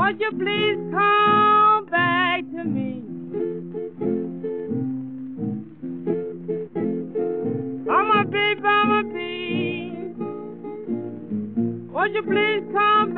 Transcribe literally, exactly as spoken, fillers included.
Won't you please come back to me? I'm a bee, I'm a bee. Won't you please come